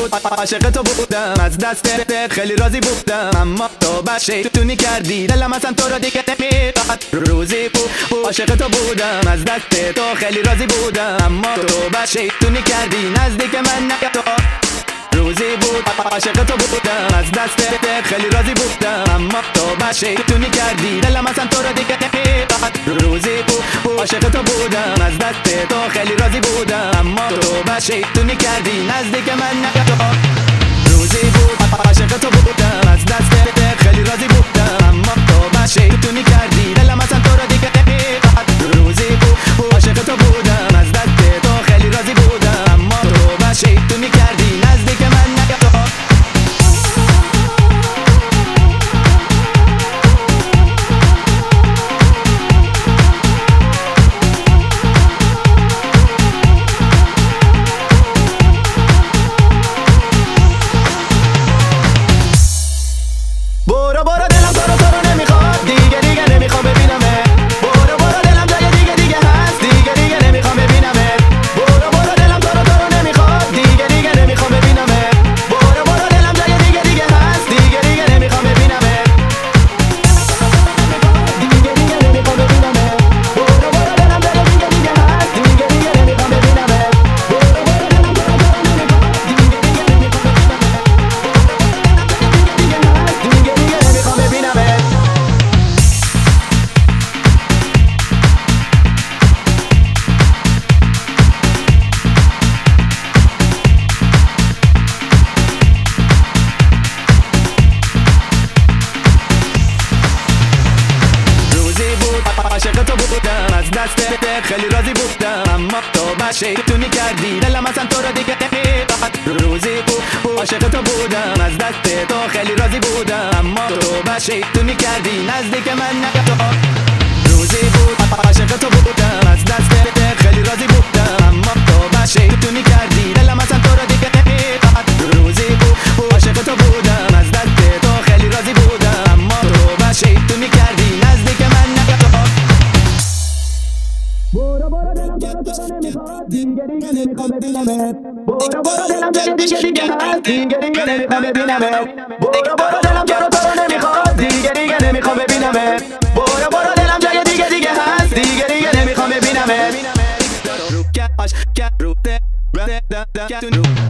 بود عاشق تو بودم، از دستت خیلی راضی بودم، اما تو بد شیطونی کردی، دلم اصلا تو رو دیگه نمیخواد. روزی بود عاشق تو بودم، از دست تو خیلی راضی بودم، اما تو بد شیطونی کردی، نزدیک من نیا تو. روزی بود عاشق تو بودم، از دستت خیلی راضی بودم، اما تو بد شیطونی کردی، دلم اصلا تو رو دیگه نمیخواد. روزی بود عاشق تو بودم، از دست تو خیلی راضی بودم، اما تو بد شیطونی کردی، نزدیک من نیا تو. روزی بود عاشق تو بودم، از دستت خیلی راضی بودم، اما تو بد شیطونی کردی، دلم اصلا تو رو دیگه نمیخواد. روزی بود عاشق تو بودم، از دست تو خیلی راضی بودم، اما تو بد شیطونی کردی، نزدیک من نیا تو. برو برو دلم تو رو نمیخواد، دیگه نمیخوام ببینمت. برو برو دلم جای دیگه هست، دیگه نمیخوام ببینمت. برو برو دلم تو رو نمیخواد، دیگه نمیخوام ببینمت. برو برو دلم جای دیگه هست، دیگه نمیخوام ببینمت. دیگه نمیخوام ببینمت. برو برو دلم جای دیگه هست، دیگه نمیخوام ببینمت. برو برو دلم تو رو نمیخواد، دیگه نمیخوام ببینمت. عاشق تو بودم، از دستت خیلی راضی بودم، اما تو بد شیطونی کردی، دلم اصلا تو رو دیگه نمیخواد. روزی بود عاشق تو بودم، از دست تو خیلی راضی بودم، اما تو بد شیطونی کردی، نزدیک من نیا تو. روزی بود عاشق تو بودم، از دستت خیلی راضی بودم، اما تو بد شیطونی کردی، دلم اصلا تو رو دیگه نمیخواد. روزی بود عاشق تو بودم، از دست تو خیلی راضی بودم، اما تو بد شیطونی کردی، نزدیک من نیا تو. برو برو دلم تو رو نمیخواد، دیگه نمیخوام ببینمت. برو برو دلم جای دیگه هست، دیگه نمیخوام ببینمت. برو برو دلم تو رو نمیخواد، دیگه نمیخوام ببینمت. برو برو دلم جای دیگه هست، دیگه نمیخوام ببینمت.